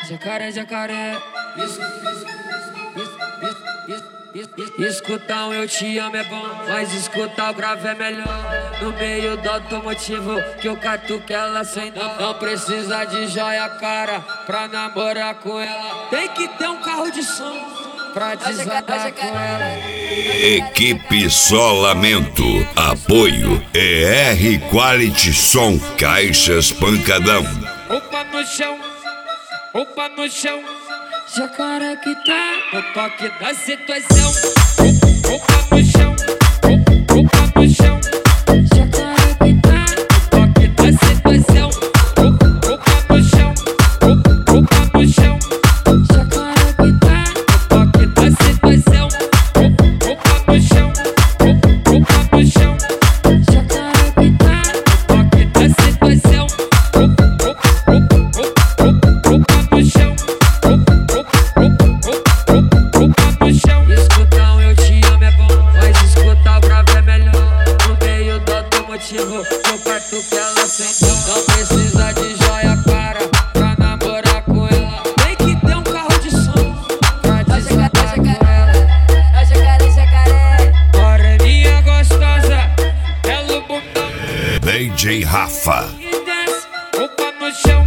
Jacaré, jacaré. Escutar um eu te amo é bom, mas escutar o grave é melhor. No meio do automotivo que eu catuque ela sem dó. Não precisa de joia cara pra namorar com ela. Tem que ter um carro de som pra desandar com ela. Equipe Solamento. Apoio ER Quality Som. Caixas Pancadão. Opa no chão, opa no chão. Jacaré que tá no toque da situação. Opa no chão, opa no chão. Jacaré que tá no toque da situação. Opa no chão, opa no chão. Jacaré que tá no toque da situação. Opa no chão, opa no chão. Jacaré que tá no toque da situação. Opa no chão. Escutar um eu te amo é bom, mas escutar o grave é melhor. No meio do automotivo, eu parto que ela sem dó. Não precisa de joia cara pra namorar com ela. Tem que ter um carro de som pra desandar com ela. Ó jacaré, jacaré. Moreninha gostosa, belo bundão DJ Rafa. e desce. Opa no chão.